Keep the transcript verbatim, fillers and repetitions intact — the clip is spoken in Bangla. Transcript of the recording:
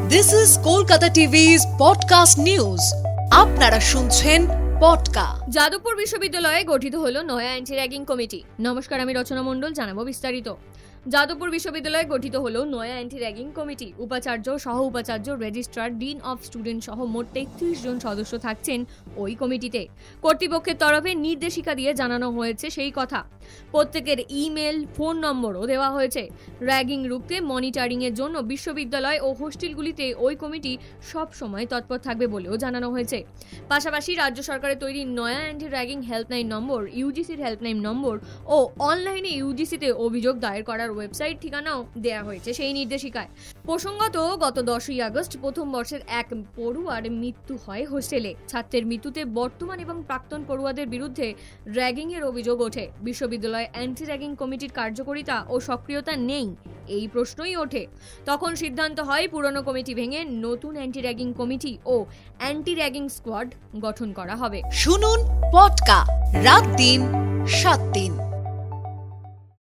This is Kolkata টিভি's podcast news. আপনারা শুনছেন পডকা। যাদবপুর বিশ্ববিদ্যালয়ে গঠিত হলো নয়া অ্যান্টি র্যাগিং কমিটি। নমস্কার, আমি রচনা মণ্ডল, জানাবো বিস্তারিত। যাদবপুর বিশ্ববিদ্যালয়ে গঠিত হলো নয়া অ্যান্টি র্যাগিং কমিটি। উপাচার্য, সহ উপাচার্য, রেজিস্ট্রার, ডিন অফ স্টুডেন্ট সহ মোট তেত্রিশ জন সদস্য থাকছেন ওই কমিটিতে। কর্তৃপক্ষের তরফে নির্দেশিকা দিয়ে জানানো হয়েছে সেই কথা। প্রত্যেকের ইমেল, ফোন নম্বরও দেওয়া হয়েছে। র্যাগিং রুখতে মনিটরিং এর জন্য বিশ্ববিদ্যালয় ও হোস্টেলগুলিতে ওই কমিটি সব সময় তৎপর থাকবে বলেও জানানো হয়েছে। পাশাপাশি রাজ্য সরকারের তৈরি নয়া অ্যান্টি র্যাগিং হেল্পলাইন নম্বর, ইউজিসির হেল্পলাইন নম্বর ও অনলাইনে ইউজিসিতে অভিযোগ দায়ের করার ওয়েবসাইট ঠিকানাও দেওয়া হয়েছে সেই নির্দেশিকায়। প্রসঙ্গত, গত দশই আগস্ট প্রথম বর্ষের এক পড়ুয়ার মৃত্যু হয় হোস্টেলে। ছাত্রের মৃত্যুতে বর্তমান এবং প্রাক্তন পড়ুয়াদের বিরুদ্ধে র্যাগিং এর অভিযোগ ওঠে। বিশ্ববিদ্যালয় অ্যান্টি র্যাগিং কমিটির কার্যকারিতা ও সক্রিয়তা নেই, এই প্রশ্নই ওঠে। তখন সিদ্ধান্ত হয় পুরনো কমিটি ভেঙে নতুন অ্যান্টি র্যাগিং কমিটি ও অ্যান্টি র্যাগিং স্কোয়াড গঠন করা হবে। শুনুন পডকা রাত দিন সাত দিন।